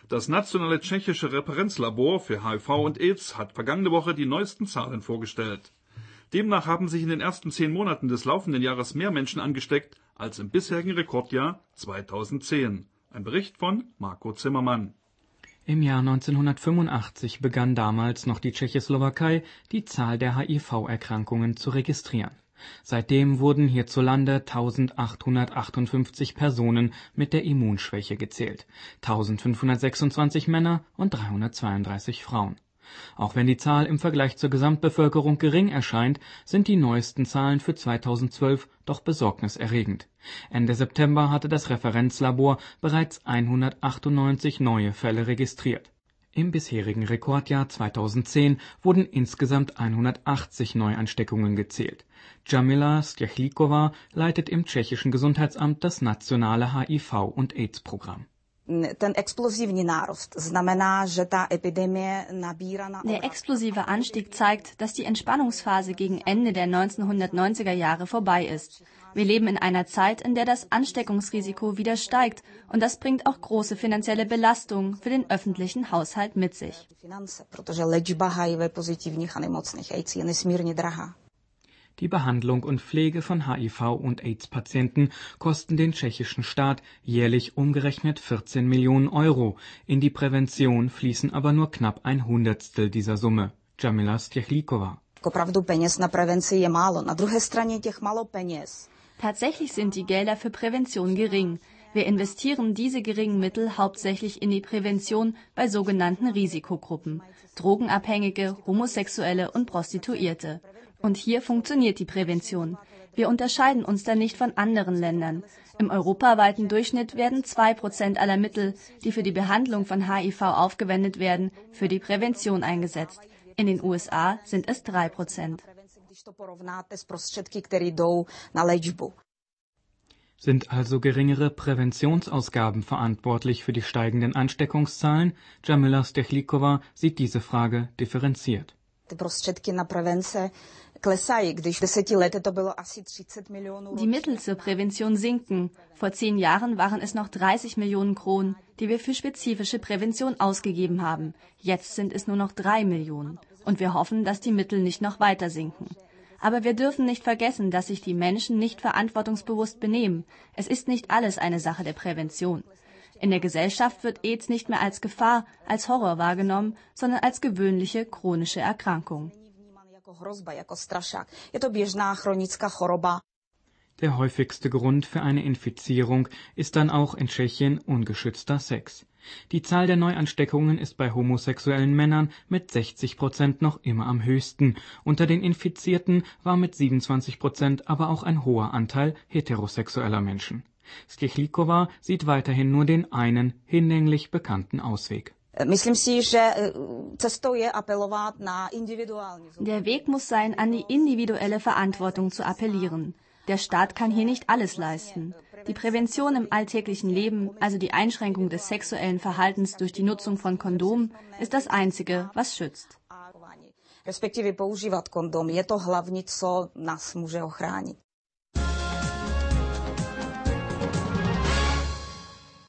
Das nationale tschechische Referenzlabor für HIV und AIDS hat vergangene Woche die neuesten Zahlen vorgestellt. Demnach haben sich in den ersten 10 Monaten des laufenden Jahres mehr Menschen angesteckt als im bisherigen Rekordjahr 2010. Ein Bericht von Marco Zimmermann. Im Jahr 1985 begann damals noch die Tschechoslowakei, die Zahl der HIV-Erkrankungen zu registrieren. Seitdem wurden hierzulande 1858 Personen mit der Immunschwäche gezählt, 1526 Männer und 332 Frauen. Auch wenn die Zahl im Vergleich zur Gesamtbevölkerung gering erscheint, sind die neuesten Zahlen für 2012 doch besorgniserregend. Ende September hatte das Referenzlabor bereits 198 neue Fälle registriert. Im bisherigen Rekordjahr 2010 wurden insgesamt 180 Neuansteckungen gezählt. Jamila Stjechlikova leitet im tschechischen Gesundheitsamt das nationale HIV- und AIDS-Programm. Der explosive Anstieg zeigt, dass die Entspannungsphase gegen Ende der 1990er Jahre vorbei ist. Wir leben in einer Zeit, in der das Ansteckungsrisiko wieder steigt, und das bringt auch große finanzielle Belastungen für den öffentlichen Haushalt mit sich. Die Behandlung und Pflege von HIV- und AIDS-Patienten kosten den tschechischen Staat jährlich umgerechnet 14 Millionen Euro. In die Prävention fließen aber nur knapp ein Hundertstel dieser Summe. Jamila Stjechlikova. Tatsächlich sind die Gelder für Prävention gering. Wir investieren diese geringen Mittel hauptsächlich in die Prävention bei sogenannten Risikogruppen: Drogenabhängige, Homosexuelle und Prostituierte. Und hier funktioniert die Prävention. Wir unterscheiden uns da nicht von anderen Ländern. Im europaweiten Durchschnitt werden 2% aller Mittel, die für die Behandlung von HIV aufgewendet werden, für die Prävention eingesetzt. In den USA sind es 3%. Sind also geringere Präventionsausgaben verantwortlich für die steigenden Ansteckungszahlen? Jamila Stjechlikova sieht diese Frage differenziert. Die Mittel zur Prävention sinken. Vor 10 Jahren waren es noch 30 Millionen Kronen, die wir für spezifische Prävention ausgegeben haben. Jetzt sind es nur noch 3 Millionen. Und wir hoffen, dass die Mittel nicht noch weiter sinken. Aber wir dürfen nicht vergessen, dass sich die Menschen nicht verantwortungsbewusst benehmen. Es ist nicht alles eine Sache der Prävention. In der Gesellschaft wird AIDS nicht mehr als Gefahr, als Horror wahrgenommen, sondern als gewöhnliche chronische Erkrankung. Der häufigste Grund für eine Infizierung ist dann auch in Tschechien ungeschützter Sex. Die Zahl der Neuansteckungen ist bei homosexuellen Männern mit 60% noch immer am höchsten. Unter den Infizierten war mit 27% aber auch ein hoher Anteil heterosexueller Menschen. Stjechlikova sieht weiterhin nur den einen hinlänglich bekannten Ausweg. Der Weg muss sein, an die individuelle Verantwortung zu appellieren. Der Staat kann hier nicht alles leisten. Die Prävention im alltäglichen Leben, also die Einschränkung des sexuellen Verhaltens durch die Nutzung von Kondomen, ist das Einzige, was schützt.